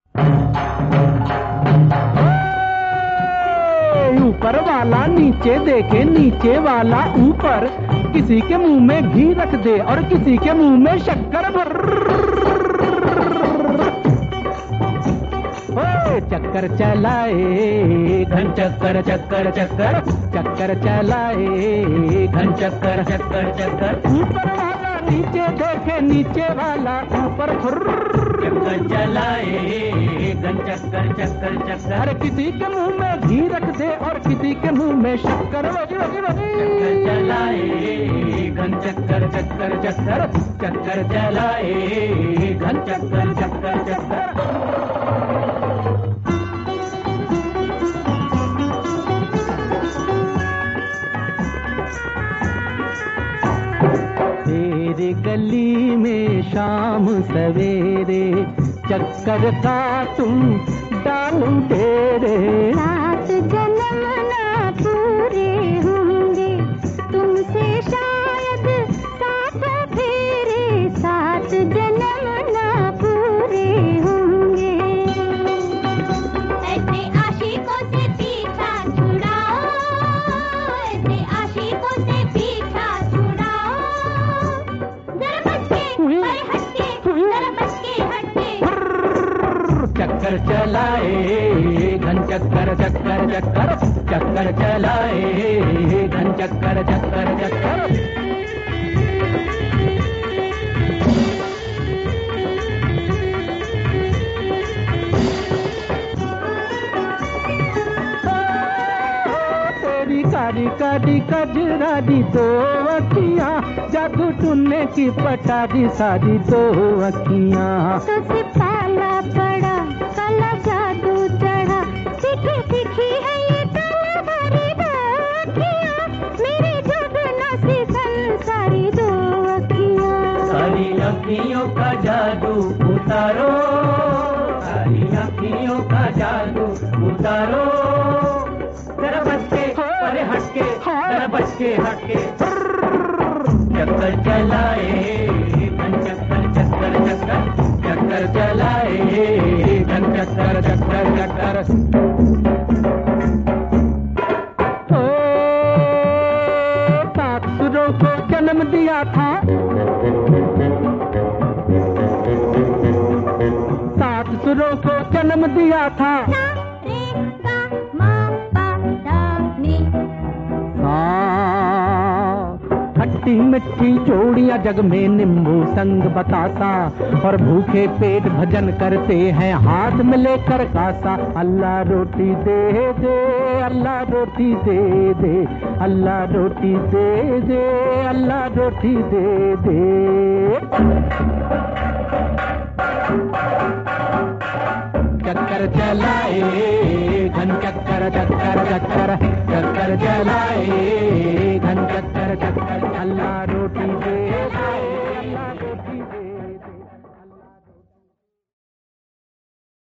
ऊपर वाला नीचे देखे, नीचे वाला ऊपर, किसी के मुंह में घी रख दे और किसी के मुंह में शक्कर भर। चक्कर चलाए घन चक्कर चक्कर चक्कर, चक्कर चलाए घन चक्कर चक्कर चक्कर। ऊपर वाला नीचे देखे, नीचे वाला ऊपर, चक्कर चलाए घन चक्कर चक्कर चक्कर। अरे किसी के मुंह में घी रख दे और किसी के मुंह में शक्कर। चक्कर चलाए घन चक्कर चक्कर चक्कर, चक्कर चलाए घन चक्कर चक्कर चक्कर। तेरे गली में शाम सवेरे चक्कर का तुम डालू तेरे। सात जन्म ना पूरे होंगे तुमसे शायद साथ फेरे, सात जन्म ना पूरे होंगे। ऐसे आशिकों से पीछा छुड़ाओ, ऐसे आशिकों से पीछा छुड़ाओ। जरा बच के, अरे हट के, जरा बच के हट के। चक्कर चलाए घन चक्कर चक्कर चक्कर, चक्कर चलाए घन चक्कर चक्कर चक्कर। तेरी कारी कारी कजरारी दो अखियां, जादू टूने की पटारी सारी दो अखियां। तुझसे पाला पड़ा काला जादू चढ़ा, सीखी सीखी है ये काला भरी दो अखियां, मेरी जुगना सी संसारी दो अखियां। सारी अखियों का जादू उतारो, सारी अखियों का जादू उतारो। जरा बच के, अरे हट के, जरा बच के हट के। चक्कर चलाए घन चक्कर चक्कर चक्कर, चक्कर चलाए घन चक्कर चक्कर चक्कर। ओ सात सुरों को जन्म दिया था, सात सुरों को जन्म दिया था। खट्टी मिट्टी जोड़ियां जग में नींबू संग बतासा, और भूखे पेट भजन करते हैं हाथ में लेकर कासा। अल्लाह रोटी दे दे, अल्लाह रोटी दे दे, अल्लाह रोटी दे दे, अल्लाह रोटी दे दे। चक्कर चलाए घन चक्कर चक्कर चक्कर, चक्कर चलाए घन चक्कर